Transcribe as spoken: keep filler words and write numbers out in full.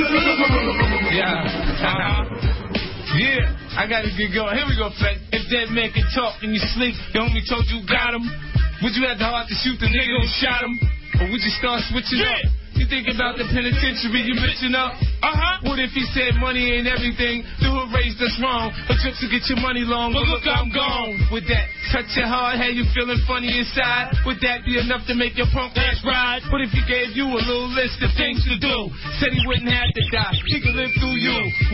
Yeah. Uh-huh. Yeah, I gotta get going. Here we go, Flex. If that man can talk in your sleep, your homie told you got him. Would you have the heart to shoot the nigga who shot him? Or would you start switching yeah. up? You think about the penitentiary, you bitching up? Uh-huh. What if he said money ain't everything? The hood raised us wrong. A trip to get your money long, but look, I'm gone. Would that touch your heart? Had you feeling funny inside? Would that be enough to make your punk ass ride? What if he gave you a little list of things to do? Said he wouldn't have to die, he could live through you.